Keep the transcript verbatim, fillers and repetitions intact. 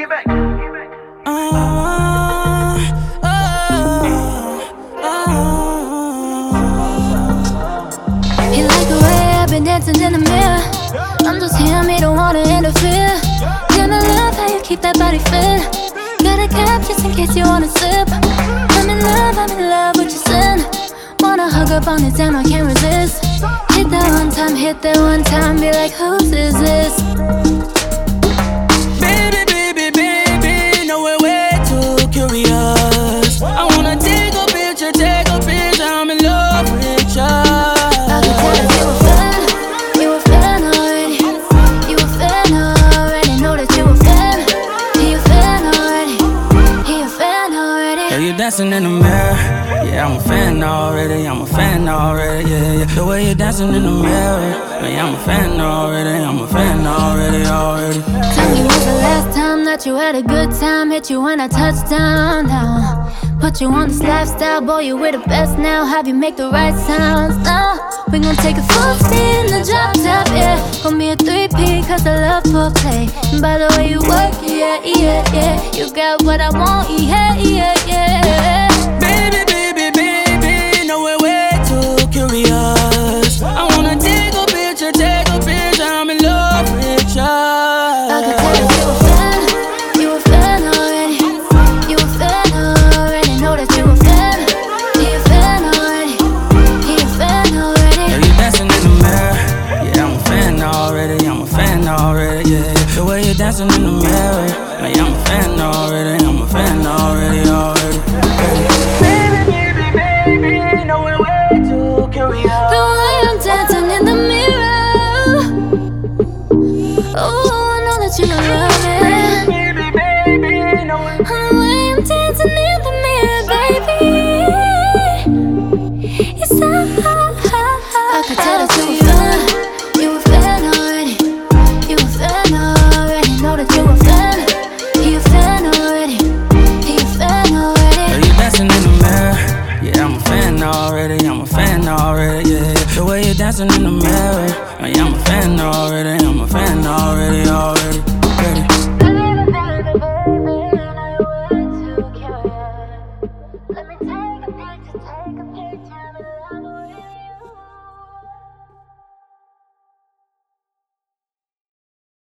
Oh, oh, oh. You like the way I've been dancing in the mirror. I'm just here, me don't wanna interfere. Gonna love how you keep that body fit. Got a cap just in case you wanna sip. I'm in love, I'm in love with your sin. Wanna hug up on it, damn I can't resist. Hit that one time, hit that one time. Be like, whose is this? Baby, baby, baby, no way, way too curious. I wanna take a picture, take a picture. I'm in love with you. I can tell that you a fan, you a fan already. You a fan already, know that you a fan. He a fan already, he a fan already. Girl, you dancing in the mirror. Yeah, I'm a fan already, I'm a fan already, yeah, yeah. The way you're dancing in the mirror. Man, I'm a fan already, I'm a fan already, already. Tell me when's the last time that you had a good time? Hit you when I touch down, down. Put you on this lifestyle, boy, you with the best now. Have you make the right sounds now? We gon' take a full speed in the drop top, yeah. Gon' be a three-P cause I love foreplay. And by the way you work, yeah, yeah, yeah. You got what I want, yeah, yeah, yeah. Baby, baby, baby, no way, way too curious. I wanna take a picture, take a picture. I'm in love with you. I can tell that you a fan, you a fan already. You a fan already, know that you a fan. He a fan already, he a fan already. Girl, you dancing in the mirror. Yeah, I'm a fan already, I'm a fan already, yeah, yeah. The way you're dancing in the mirror. Man, I'm a fan already, I'm a fan already, already. The way I'm dancing in the mirror. Oh, I know that you love it. The way I'm dancing in the mirror, baby. It's so I could tell that you a fan. You a fan already. You a fan already. Know that you a fan. He a fan already. He a fan already. Girl, you dancing in the mirror. Yeah, I'm a fan already, I'm a fan already, yeah, yeah. The way you're dancing in the mirror. Man, I'm a fan already, I'm a fan already, already.